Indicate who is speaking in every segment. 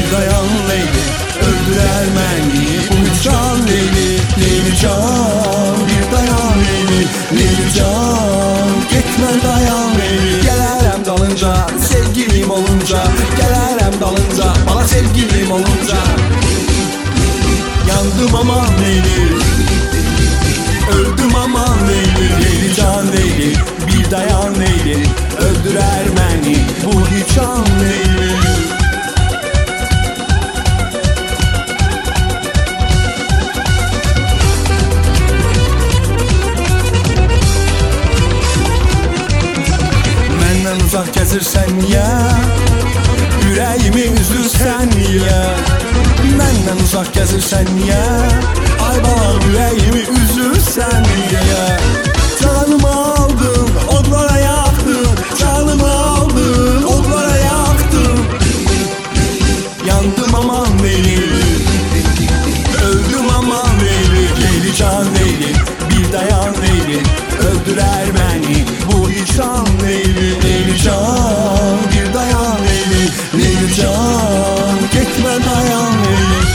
Speaker 1: bir dayan Leyli, öldür Ermeni bu hücran Leyli. Leyli can, bir dayan Leyli, Leyli can, gitme dayan Leyli. Gelərəm dalınca, sevgilim olunca, gelərəm dalınca, bana sevgilim olunca. Yandım aman Leyli, öldüm aman Leyli. Leyli can Leyli, bir dayan Leyli, öldür Ermeni bu hücran Leyli. Məndən uzaq gəzirsən niyə? Ürəyimi üzürsən niyə? Məndən uzaq gəzirsən niyə? Ay balam, ürəyimi üzürsən niyə? Canımı aldın, odlara yaktın, canımı aldın, odlara yaktın. Yandım aman Leyli, öldüm aman Leyli. Leyli can Leyli, bir dayan Leyli, öldür Ermeni bu hicran Leyli. Leyli can, bir dayan Leyli, Leyli can, gitme dayan Leyli.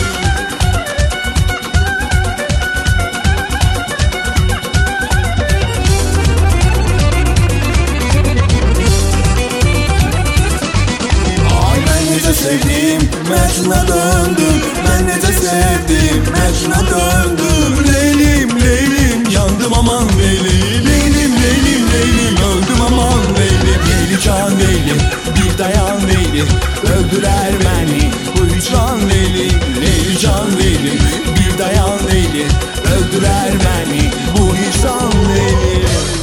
Speaker 1: Sevdim, Mecnun'a döndüm. Ben nece sevdim, Mecnun'a döndüm. Leylim, Leylim, yandım aman Leyli. Leylim, Leylim, Leylim, öldüm aman Leyli. Leyli can Leyli, bir dayan Leyli, öldür Ermeni bu hücran Leyli. Leyli can Leyli, bir dayan Leyli, öldür Ermeni bu hücran Leyli.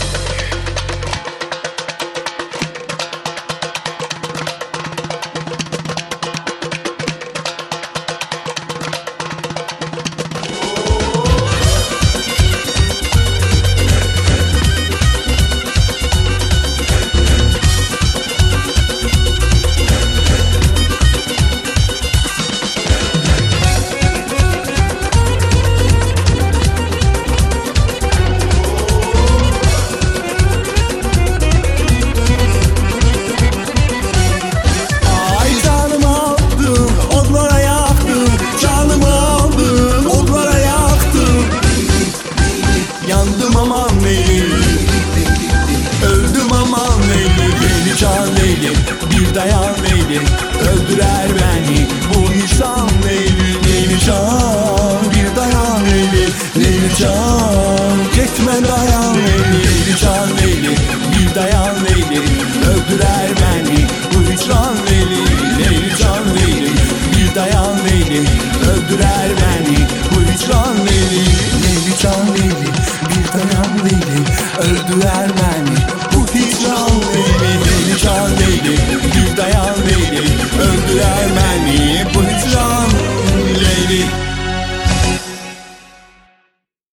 Speaker 1: Yandım aman Leyli, öldüm aman Leyli. Leyli can Leyli, bir dayan Leyli, öldür Ermeni bu hicran Leyli. Leyli can, bir dayan Leyli, Leyli can, gitme dayan Leyli. Leyli can Leyli, bir dayan Leyli, öldür Ermeni bu hicran Leyli. Leyli can Leyli, bir dayan Leyli, öldür Ermeni bu hicran Leyli. Leyli can Leyli, bir dayan Leyli, öldür Ermeni bu hicran Leyli. Leyli can Leyli, bir dayan Leyli, öldür Ermeni.